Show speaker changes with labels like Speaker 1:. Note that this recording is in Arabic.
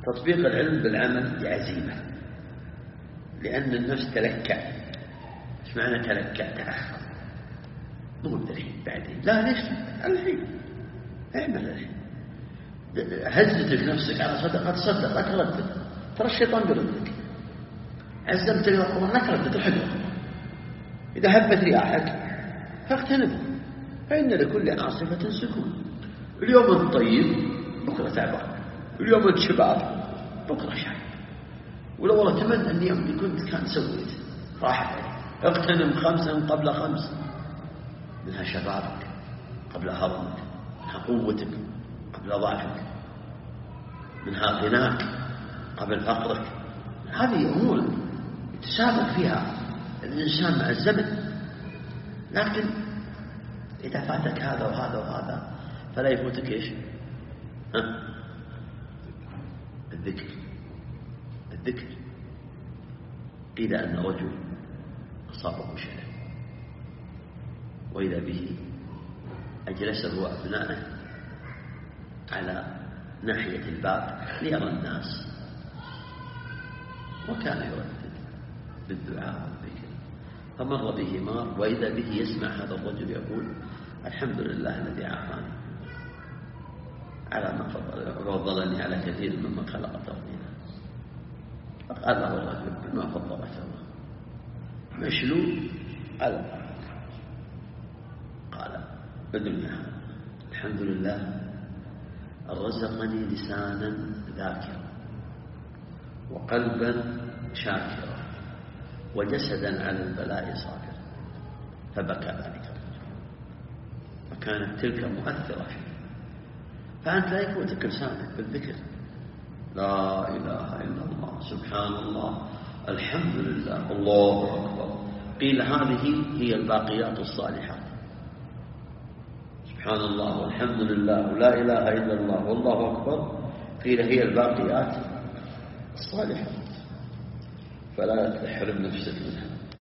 Speaker 1: تطبيق العلم بالعمل بعزيمة، لأن النفس تلكأ. ايش معنى تلكأ؟ تأخر. مو الحين بعدين، لا ليش الحين؟ اعمل الحين. هزتك نفسك على صدق، تصدق لا تردد، ترى الشيطان بيردك. عزمت القرآن لا تردد، الحق إذا هبت رياحك فاغتنمها، فإن لكل عاصفة سكون. اليوم أنت طيب بكرة تعبان، اليوم أنت شباب بكرة شاب. ولو والله أتمنى أني يوم كنت كان سويت راحت علي. اغتنم 5 قبل 5، منها شبابك قبل هرمك، منها قوتك قبل ضعفك، منها غناك قبل فقرك. هذه أمور يتسابق فيها الإنسان مع الزمن، لكن إذا فاتك هذا وهذا وهذا فلا يفوتك إيش؟ الذكر. الذكر. قيل أن رجل أصابه شلل، وإذا به أجلسه وأبنائه على ناحية الباب ليرى الناس، وكان يردد بالدعاء والذكر. فمر به مار، وإذا به يسمع هذا الرجل يقول: الحمد لله الذي عافاني على ما فضلني على كثير مما خلق تفضيلا. فقال له الرجل: بما فضلك الله؟ مشلول على الأرض. قال: بدنيا الحمد لله رزقني لسانا ذاكرا وقلبا شاكرا وجسدا على البلاء صابرا. فبكى ذلك الرجل، فكانت تلك مؤثرة فيه. فأنت لا يفوتك لسانك بالذكر: لا إله إلا الله، سبحان الله، الحمد لله، الله أكبر. قيل هذه هي الباقيات الصالحات. سبحان الله والحمد لله ولا إله إلا الله والله أكبر، قيل هي الباقيات الصالحات، فلا تحرم نفسك منها.